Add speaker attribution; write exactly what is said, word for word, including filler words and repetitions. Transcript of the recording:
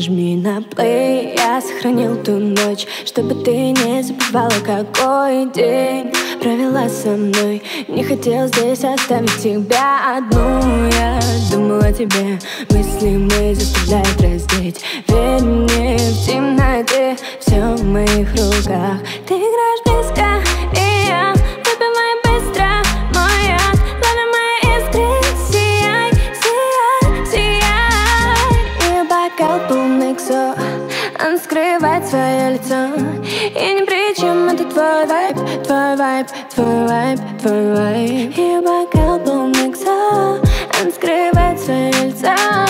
Speaker 1: нажми на плей. Я сохранил ту ночь, чтобы ты не забывала, какой день провела со мной. Не хотел здесь оставить тебя одну. Я думал о тебе, мысли мои заставляют раздеть. Верь мне, в темноте все в моих руках. Ты играешь близко, и я выпиваю быстро мой яд. Лови мои искры, сияй, сияй, сияй. И бокал полный ксо, он скрывает свое лицо. И ни при чем, это твой вайб, твой вайб, твой вайб, твой вайб. И бокал полный ксо, он скрывает свое лицо.